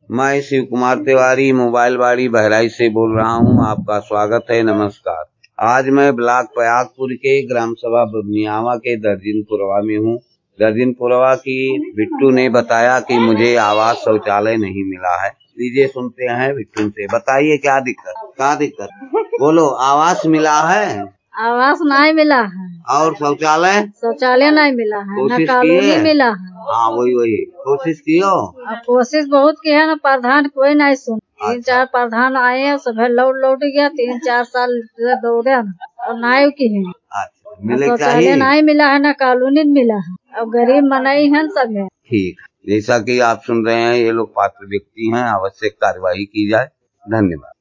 मैं शिव कुमार तिवारी मोबाइल बाड़ी बहराइच से बोल रहा हूँ। आपका स्वागत है, नमस्कार। आज मैं ब्लॉक पयागपुर के ग्राम सभा बबनियावा के दर्जनपुरवा में हूँ। दर्जनपुरवा की बिट्टू ने बताया कि मुझे आवास शौचालय नहीं मिला है। लीजिए सुनते हैं बिट्टू से। बताइए क्या दिक्कत बोलो। आवास मिला है? आवास नहीं मिला है। और शौचालय नहीं मिला है, न कॉलोनी मिला है। हाँ वही कोशिश कियो। कोशिश बहुत की है, न प्रधान कोई नहीं सुन। 3-4 प्रधान आए हैं, सब लौट गया। 3-4 साल दौड़े और नहीं की है। शौचालय नहीं मिला है, न कॉलोनी मिला है। अब गरीब मनाई है सब है। ठीक, जैसा कि आप सुन रहे हैं, ये लोग पात्र व्यक्ति हैं, आवश्यक कार्यवाही की जाए। धन्यवाद।